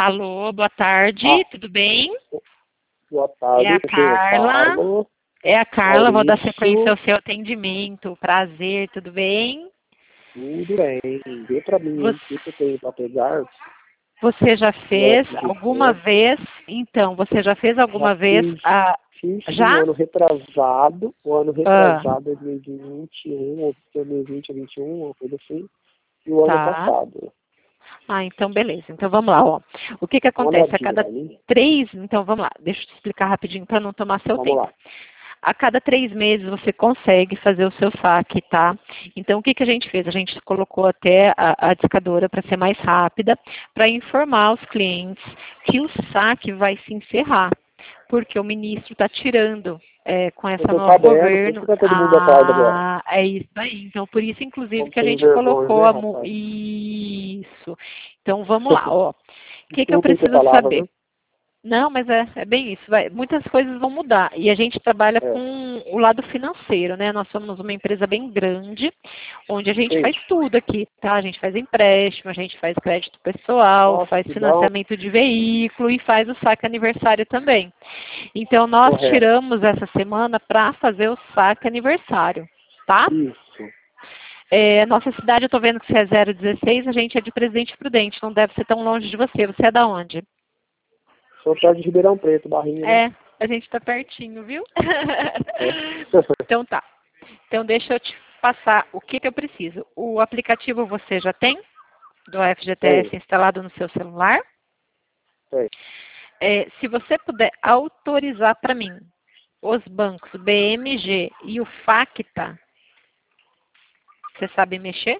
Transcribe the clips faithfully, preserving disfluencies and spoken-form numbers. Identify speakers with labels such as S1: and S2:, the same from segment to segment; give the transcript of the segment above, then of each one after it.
S1: Alô, boa tarde,
S2: Ah,
S1: tudo bem?
S2: boa tarde,
S1: É a Carla.
S2: Carlos,
S1: É a Carla, vou dar sequência
S2: Maurício,
S1: ao seu atendimento. Prazer, tudo bem?
S2: tudo bem. Vê pra mim aí o que
S1: Você,
S2: que eu tenho pra pegar
S1: você já
S2: no
S1: fez alguma
S2: F G T.
S1: vez? Então, você já fez
S2: Já
S1: alguma vez
S2: fiz,
S1: a.
S2: fiz sim, o
S1: Já?
S2: ano retrasado, o ano
S1: Ah,
S2: retrasado, dois mil e vinte e um, ou dois mil e vinte ou vinte e um, uma coisa assim, e o ano
S1: tá.
S2: passado.
S1: Ah, então beleza. Então vamos lá, ó. O que que
S2: Dá uma
S1: acontece? A
S2: olhadinha
S1: cada
S2: pra mim.
S1: três. Então vamos lá, deixa eu te explicar rapidinho para não tomar seu
S2: Vamos
S1: tempo.
S2: lá.
S1: A cada três meses você consegue fazer o seu saque, tá? Então, o que, que a gente fez? A gente colocou até a, a discadora para ser mais rápida, para informar os clientes que o saque vai se encerrar, porque o ministro está tirando é, com
S2: Eu
S1: essa
S2: tô
S1: novo
S2: sabendo, por isso
S1: governo.
S2: que tá todo mundo atrás agora.
S1: Ah, é isso aí. Então, por isso, inclusive,
S2: Como
S1: que a
S2: sem
S1: gente
S2: vergonha,
S1: colocou
S2: né,
S1: a... mu-
S2: rapaz?
S1: Isso. Então, vamos lá, ó. O que, que eu
S2: Desculpem ter
S1: preciso
S2: palavra,
S1: saber?
S2: viu?
S1: Não, mas é, é bem isso. Vai, muitas coisas vão mudar. E a gente trabalha
S2: É.
S1: com o lado financeiro, né? Nós somos uma empresa bem grande, onde a gente
S2: Sim.
S1: faz tudo aqui, tá? A gente faz empréstimo, a gente faz crédito pessoal,
S2: Nossa,
S1: faz
S2: que bom.
S1: financiamento de veículo e faz o saque aniversário também. Então, nós
S2: Correto.
S1: tiramos essa semana para fazer o saque aniversário, tá?
S2: Isso.
S1: É, nossa cidade, eu estou vendo que você é zero dezesseis, a gente é de Presidente Prudente, não deve ser tão longe de você. Você é da onde?
S2: Sou perto de Ribeirão Preto, Barrinha, né?
S1: É, a gente tá pertinho, viu?
S2: É.
S1: Então tá. Então deixa eu te passar o que, que eu preciso. O aplicativo você já tem? Do F G T S
S2: Tem,
S1: instalado no seu celular?
S2: tem.
S1: É, se você puder autorizar para mim os bancos B M G e o Facta, você sabe mexer?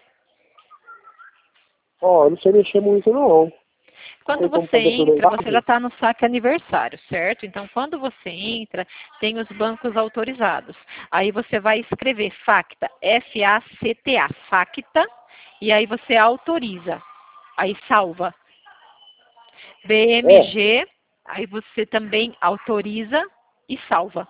S2: Ó, eu não sei mexer muito, não.
S1: Quando
S2: Tem como
S1: você
S2: fazer por
S1: entra, você já
S2: verdade?
S1: está no saque aniversário, certo? Então, quando você entra, tem os bancos autorizados. Aí você vai escrever Facta, F A C T A, Facta, e aí você autoriza. Aí salva.
S2: É.
S1: B M G, aí você também autoriza e salva.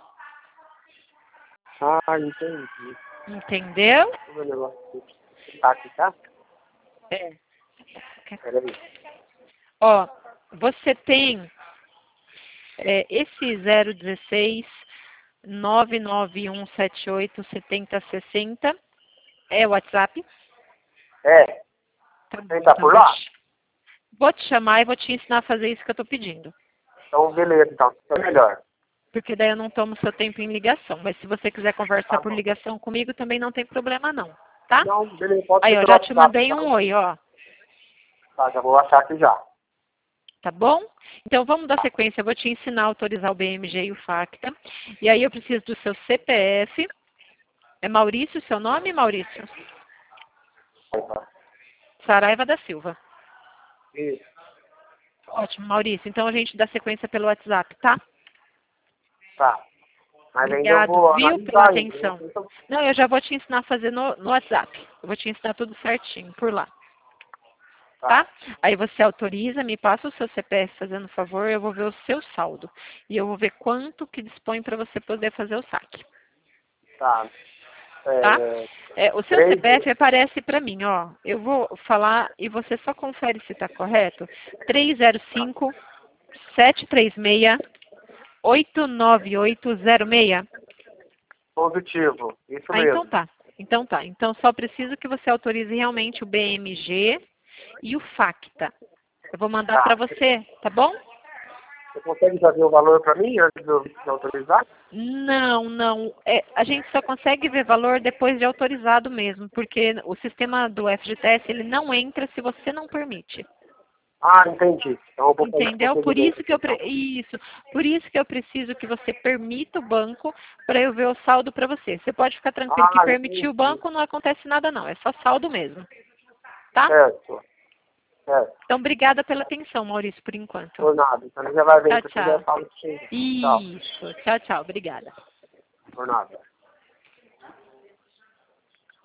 S2: Ah, entendi.
S1: Entendeu?
S2: Deixa eu ver o negócio aqui. Tá aqui, tá?
S1: É.
S2: Peraí.
S1: Ó, você tem é, esse zero dezesseis nove nove um sete oito sete zero seis zero é o WhatsApp?
S2: É.
S1: Tá bom,
S2: Quem tá
S1: então
S2: por
S1: vou
S2: lá?
S1: te, vou te chamar e vou te ensinar a fazer isso que eu tô pedindo.
S2: Então, beleza, então. É melhor.
S1: Porque daí eu não tomo seu tempo em ligação. Mas se você quiser conversar
S2: Tá
S1: por
S2: bom.
S1: ligação comigo, também não tem problema não, tá?
S2: Não, beleza. Pode
S1: Aí,
S2: ser
S1: ó,
S2: pelo
S1: já te
S2: WhatsApp,
S1: mandei um
S2: então.
S1: oi, ó.
S2: Tá, já vou achar aqui já.
S1: Tá bom? Então vamos dar sequência. Eu vou te ensinar a autorizar o B M G e o Facta. E aí eu preciso do seu C P F. É Maurício seu nome, Maurício?
S2: Opa.
S1: Saraiva da Silva.
S2: Isso.
S1: Ótimo, Maurício. Então a gente dá sequência pelo WhatsApp, tá?
S2: Tá. Mas ainda eu
S1: Obrigado,
S2: vou
S1: viu, pela
S2: analisar ainda.
S1: atenção.
S2: Né? Então,
S1: Não, eu já vou te ensinar a fazer no, no WhatsApp. Eu vou te ensinar tudo certinho por lá,
S2: tá.
S1: tá? Aí você autoriza, me passa o seu C P F fazendo favor, eu vou ver o seu saldo. E eu vou ver quanto que dispõe para você poder fazer o saque,
S2: Tá.
S1: tá?
S2: É,
S1: É, o seu
S2: três.
S1: C P F aparece para mim, ó. Eu vou falar e você só confere se está correto. três zero cinco, sete três seis, oito nove oito zero seis.
S2: Positivo. Isso
S1: Ah, então
S2: mesmo.
S1: tá. Então tá. Então só preciso que você autorize realmente o B M G e o Facta. Eu vou mandar para
S2: Tá.
S1: você, tá bom?
S2: Você consegue já ver o valor para mim antes de eu de autorizar?
S1: Não, não. É, a gente só consegue ver valor depois de autorizado mesmo, porque o sistema do F G T S ele não entra se você não permite.
S2: Ah, entendi. Então eu vou fazer esse
S1: Entendeu? Por
S2: procedimento
S1: isso
S2: aqui,
S1: que eu
S2: então.
S1: pre- isso, por isso que eu preciso que você permita o banco para eu ver o saldo para você. Você pode ficar tranquilo que
S2: Ah,
S1: permitir o
S2: entendi.
S1: banco não acontece nada não, é só saldo mesmo, tá?
S2: Certo. Certo.
S1: Então, obrigada pela atenção, Maurício, por enquanto.
S2: Por nada. Então ele já vai ver
S1: Tchau,
S2: se eu quiser
S1: tchau.
S2: falar sim. Tchau.
S1: Isso. Tchau, tchau. Obrigada.
S2: Por nada.